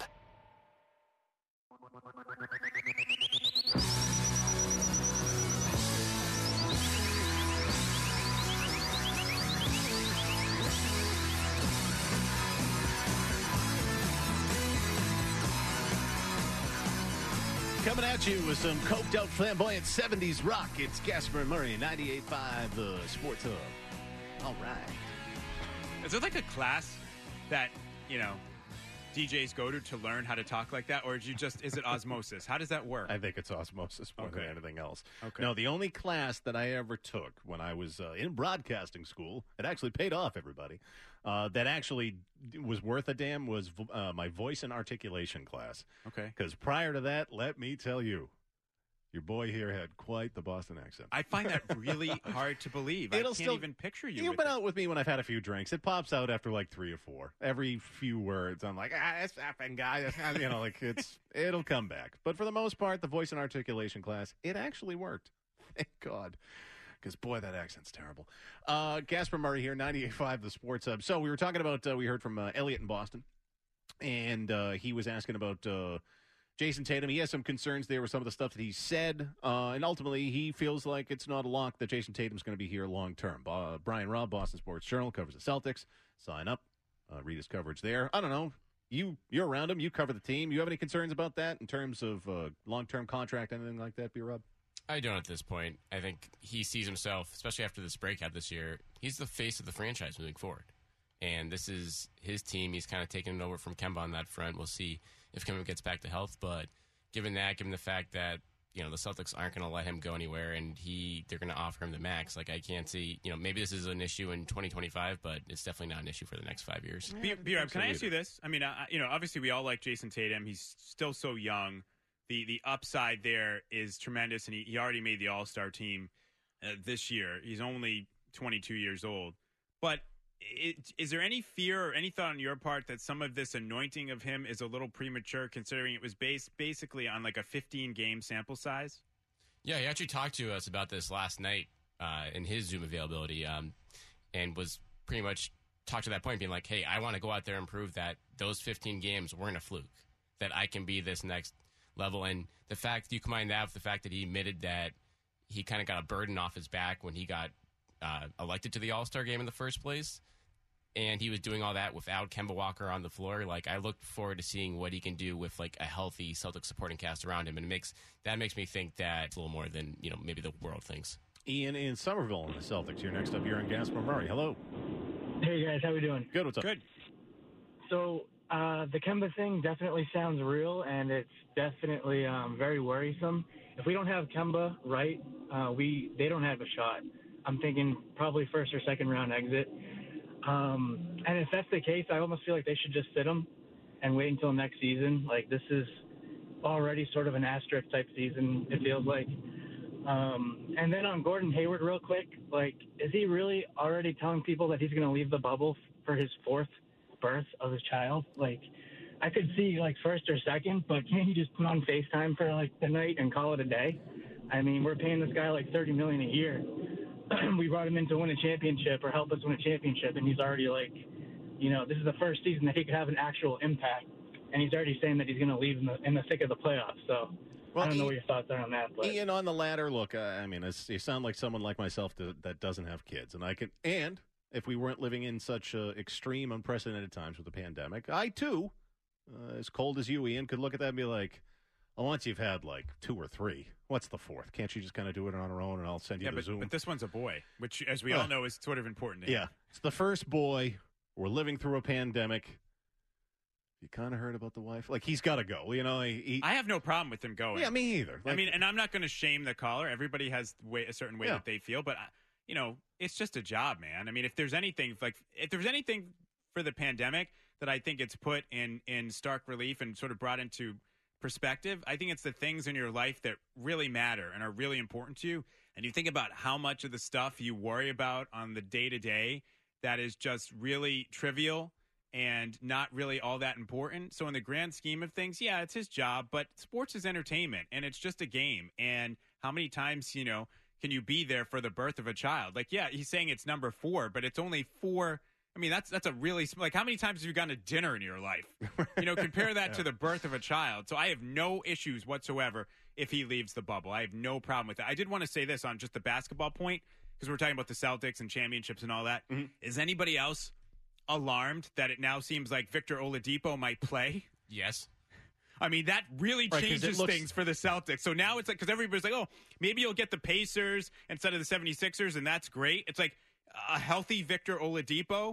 Coming at you with some coked-out flamboyant seventies rock. It's Gasper and Murray, ninety-eight point five, the Sports Hub. All right. Is there like a class that, you know, D Js go to to learn how to talk like that, or do you just is it osmosis? How does that work? I think it's osmosis more Okay. than anything else. Okay. No, the only class that I ever took when I was uh, in broadcasting school, it actually paid off, everybody, uh, that actually was worth a damn was uh, my voice and articulation class. Okay. Because prior to that, let me tell you, your boy here had quite the Boston accent. I find that really hard to believe. I It'll can't still- even picture you. You've with been it. out with me when I've had a few drinks. It pops out after like three or four. Every few words, I'm like, ah, this effing guy. You know, like it's it'll come back. But for the most part, the voice and articulation class, it actually worked. Thank God. Because, boy, that accent's terrible. Uh, Gasper Murray here, ninety-eight point five, the Sports Hub. So we were talking about, uh, we heard from uh, Elliot in Boston, and uh, he was asking about uh, Jason Tatum. He has some concerns there with some of the stuff that he said, uh, and ultimately he feels like it's not a lock that Jason Tatum's going to be here long term. Uh, Brian Robb, Boston Sports Journal, covers the Celtics. Sign up, uh, read his coverage there. I don't know. You, you're around him. You cover the team. You have any concerns about that in terms of uh, long-term contract, anything like that, B-Rob? I don't at this point. I think he sees himself, especially after this breakout this year, he's the face of the franchise moving forward. And this is his team. He's kind of taken it over from Kemba on that front. We'll see if Kemba gets back to health. But given that, given the fact that, you know, the Celtics aren't going to let him go anywhere and he they're going to offer him the max, like I can't see, you know, maybe this is an issue in twenty twenty-five, but it's definitely not an issue for the next five years. B- B-Rob, can I ask you this? I mean, uh, you know, obviously we all like Jason Tatum. He's still so young. The the upside there is tremendous, and he, he already made the All-Star team uh, this year. He's only twenty-two years old. But it, is there any fear or any thought on your part that some of this anointing of him is a little premature, considering it was based basically on like a fifteen-game sample size? Yeah, he actually talked to us about this last night uh, in his Zoom availability um, and was pretty much talked to that point, being like, hey, I want to go out there and prove that those fifteen games weren't a fluke, that I can be this next level. And the fact you combine that with the fact that he admitted that he kind of got a burden off his back when he got uh, elected to the All-Star game in the first place, and he was doing all that without Kemba Walker on the floor. Like, I look forward to seeing what he can do with like a healthy Celtics supporting cast around him, and it makes that makes me think that it's a little more than, you know, maybe the world thinks. Ian in Somerville in the Celtics here next up here in Gasper Murray. Hello. Hey guys, how we doing? Good. What's up? Good. So uh, the Kemba thing definitely sounds real, and it's definitely um, very worrisome. If we don't have Kemba right, uh, we they don't have a shot. I'm thinking probably first or second round exit. Um, and if that's the case, I almost feel like they should just sit him and wait until next season. Like, this is already sort of an asterisk type season, it feels like. Um, and then on Gordon Hayward real quick, like, is he really already telling people that he's going to leave the bubble for his fourth birth of his child? Like, I could see like first or second, but can't he just put on FaceTime for like the night and call it a day? I mean, we're paying this guy like thirty million dollars a year. We brought him in to win a championship or help us win a championship, and he's already like, you know, this is the first season that he could have an actual impact, and he's already saying that he's going to leave in the, in the thick of the playoffs. So Well, I don't know Ian- what your thoughts are on that. But Ian, on the ladder, look, uh, I mean, it's, you sound like someone like myself that, that doesn't have kids, and I can. And if we weren't living in such uh, extreme, unprecedented times with the pandemic, I too, uh, as cold as you, Ian, could look at that and be like, well, once you've had like two or three, what's the fourth? Can't you just kind of do it on her own, and I'll send you Yeah, the but, Zoom? but this one's a boy, which, as we Uh, all know, is sort of important. to him. Yeah, it's the first boy. We're living through a pandemic. You kind of heard about the wife. Like, he's got to go. You know, he, he, I have no problem with him going. yeah, me either. I Like, mean, and I'm not going to shame the caller. Everybody has way, a certain way Yeah. that they feel, but I- you know, it's just a job, man. I mean, if there's anything like if there's anything for the pandemic that I think it's put in in stark relief and sort of brought into perspective, I think it's the things in your life that really matter and are really important to you. And you think about how much of the stuff you worry about on the day to day that is just really trivial and not really all that important. So in the grand scheme of things, yeah, it's his job, but sports is entertainment and it's just a game. And how many times, you know, can you be there for the birth of a child? Like, yeah, he's saying it's number four, but it's only four. I mean, that's that's a really sm- like how many times have you gone to dinner in your life? You know, compare that to the birth of a child. So I have no issues whatsoever if he leaves the bubble. I have no problem with that. I did want to say this on just the basketball point because we're talking about the Celtics and championships and all that. Mhm. Is anybody else alarmed that it now seems like Victor Oladipo might play? Yes. I mean, that really Right, 'cause it changes looks- things for the Celtics. So now it's like, because everybody's like, oh, maybe you'll get the Pacers instead of the seventy-sixers, and that's great. It's like a healthy Victor Oladipo.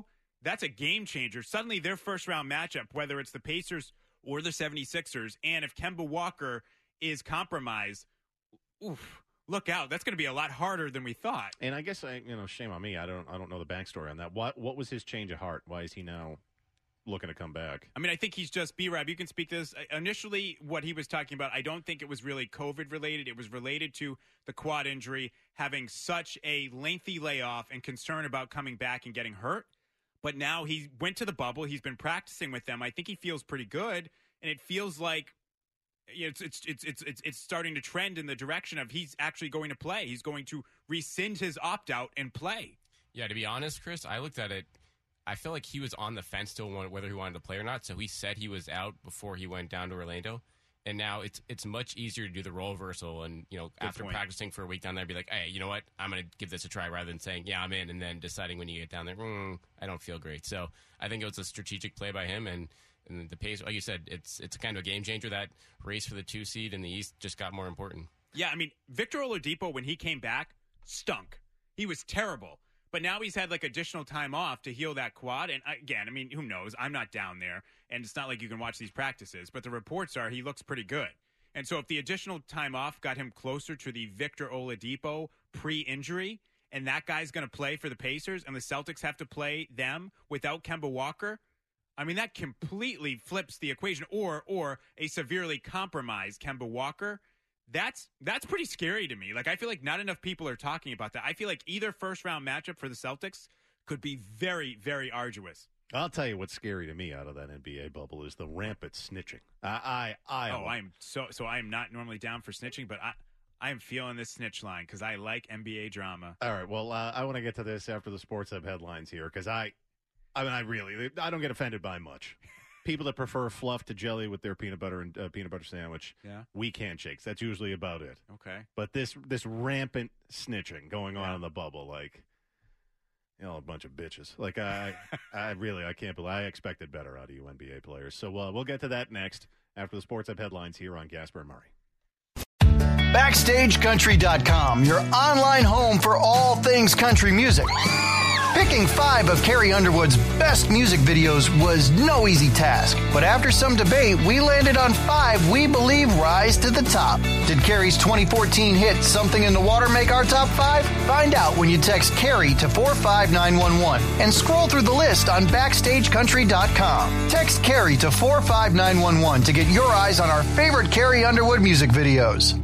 that's a game changer. Suddenly their first round matchup, whether it's the Pacers or the seventy-sixers, and if Kemba Walker is compromised, oof, look out. That's going to be a lot harder than we thought. And I guess, I, you know, shame on me. I don't I don't know the backstory on that. What what was his change of heart? Why is he now looking to come back? I mean, I think he's just, B-Rab, you can speak to this. Initially, what he was talking about, I don't think it was really COVID-related. It was related to the quad injury, having such a lengthy layoff and concern about coming back and getting hurt. But now he went to the bubble. He's been practicing with them. I think he feels pretty good, and it feels like you know, it's, it's it's it's it's it's starting to trend in the direction of he's actually going to play. He's going to rescind his opt-out and play. Yeah, to be honest, Chris, I looked at it. I feel like he was on the fence still whether he wanted to play or not, so he said he was out before he went down to Orlando. And now it's it's much easier to do the role reversal and, you know, Good after point. practicing for a week down there, be like, hey, you know what, I'm going to give this a try rather than saying, yeah, I'm in, and then deciding when you get down there, mm, I don't feel great. So I think it was a strategic play by him, and, and the pace, like you said, it's it's kind of a game changer. That race for the two seed in the East just got more important. Yeah, I mean, Victor Oladipo, when he came back, stunk. He was terrible. But now he's had, like, additional time off to heal that quad. And, again, I mean, who knows? I'm not down there, and it's not like you can watch these practices. But the reports are he looks pretty good. And so if the additional time off got him closer to the Victor Oladipo pre-injury, and that guy's going to play for the Pacers, and the Celtics have to play them without Kemba Walker, I mean, that completely flips the equation. Or, or a severely compromised Kemba Walker. That's that's pretty scary to me. Like, I feel like not enough people are talking about that. I feel like either first-round matchup for the Celtics could be very, very arduous. I'll tell you what's scary to me out of that N B A bubble is the rampant snitching. I, I, I oh, I'm so so. I am not normally down for snitching, but I, I am feeling this snitch line because I like N B A drama. All right, well, uh, I want to get to this after the Sports Hub headlines here because I, I mean, I really, I don't get offended by much. People that prefer fluff to jelly with their peanut butter and uh, peanut butter sandwich, yeah, weak handshakes. That's usually about it. Okay. But this this rampant snitching going on yeah. in the bubble, like, you know, a bunch of bitches. Like, I, I really, I can't believe, I expected better out of you N B A players. So uh, we'll get to that next after the Sports Hub headlines here on Gasper and Murray. Backstage Country dot com, your online home for all things country music. Picking five of Carrie Underwood's best music videos was no easy task, but after some debate, we landed on five we believe rise to the top. Did Carrie's twenty fourteen hit Something in the Water make our top five? Find out when you text Carrie to four five nine one one and scroll through the list on Backstage Country dot com. Text Carrie to four five nine one one to get your eyes on our favorite Carrie Underwood music videos.